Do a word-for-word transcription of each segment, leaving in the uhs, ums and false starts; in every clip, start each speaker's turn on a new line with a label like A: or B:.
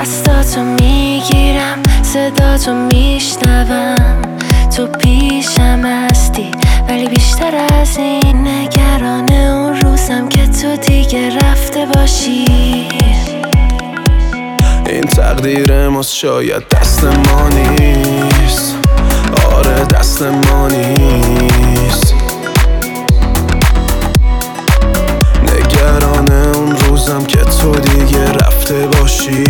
A: دستاتو میگیرم، صداتو میشنوم، تو پیشم هستی ولی بیشتر از این نگران اون روزم که تو دیگه رفته باشی.
B: این تقدیر ماست، شاید دست ما نیست. آره دست ما نیست. نگران اون روزم که تو دیگه رفته باشی.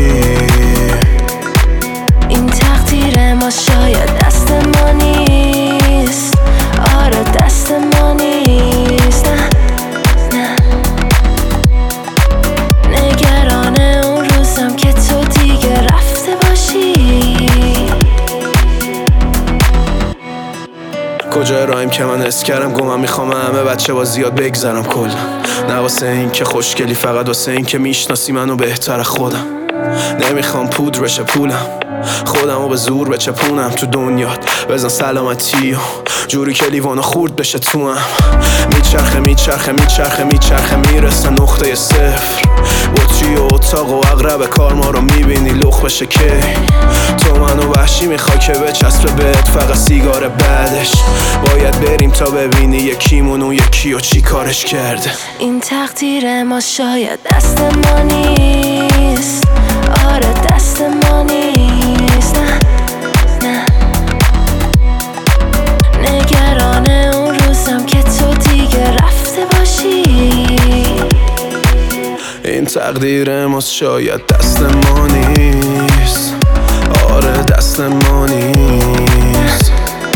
A: این تقدیر ما شاید دست ما نیست. آره دست ما نیست. نه نه نگران اون روزم که تو دیگه رفته باشی.
B: کجا رایم که من حس کردم گمم، میخوام همه بچه با زیاد بگذرم کلا. نه واسه این که خوشگلی، فقط واسه این که میشناسی منو بهتر خودم. نمیخوام پودر بشه پولم، خودمو به زور بچپونم تو دنیات. بزن سلامتی و جوری که لیوانو خورد بشه تو هم. میچرخه میچرخه میچرخه میچرخه میرسه نقطه صفر. بطری و اتاق و اقرب کار ما رو میبینی لخ بشه که تو منو وحشی میخوای که بچسبه بهت فقط سیگار بعدش. باید بریم تا ببینی یکیمون و یکی و چی کارش کرده.
A: این تقدیر ما شاید دست ما نیست. آره دست ما نیست. نه نه نگران اون روزم که تو دیگه رفته باشی.
B: این تقدیر ماست، شاید دست ما نیست. آره دست ما نیست.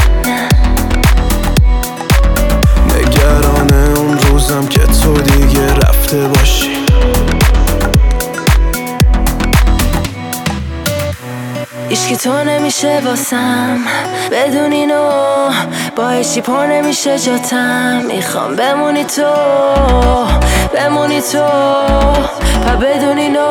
B: نگران اون روزم که تو دیگه رفته باشی.
A: عشقی تو نمیشه واسم بدون اینو، با هیچی پر نمیشه جاتم. میخوام بمونی تو بمونی تو پا بدون اینو،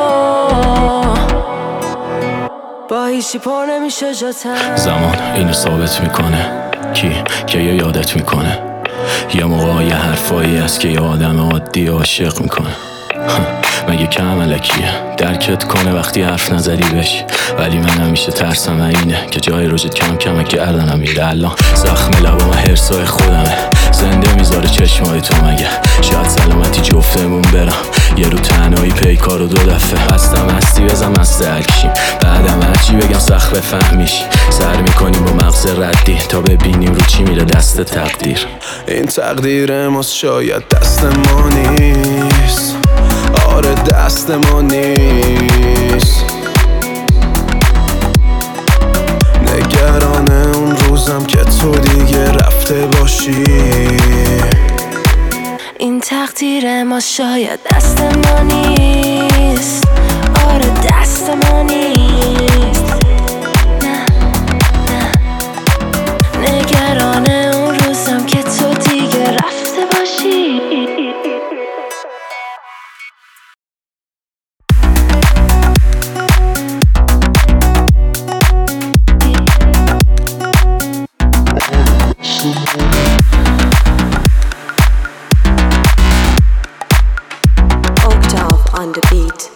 A: با هیچی پر نمیشه جاتم.
C: زمان اینو ثابت میکنه کی که یه یادت میکنه. یه موقع یه حرفایی هست که یه آدم عادی عاشق میکنه. مگه کم علکیه درکت کنه وقتی حرف نظری بشی. ولی من همیشه ترسم اینه که جای روزت کم کمه گردنم میره. الان زخم لبام هرسای خودمه، زنده میذاره چشمای تو. مگه شاید سلامتی جفتمون برم یه رو تنهایی پیکار و دو دفعه. هستم هستی بزن مست هرکشیم، بعدم هرچی بگم سخت بفهمیش. سر میکنیم با مغز ردی تا ببینیم رو چی میره دست تقدیر.
B: این تقدیر ماست، شاید دست ما نیست. آره دست ما نیست. نگران اون روزم که تو دیگه رفته باشی.
A: این تقدیر ما شاید دست ما نیست. آره دست ما نیست. نه نه نگران اون روزم که تو دیگه رفته باشی.
D: Octave on the beat.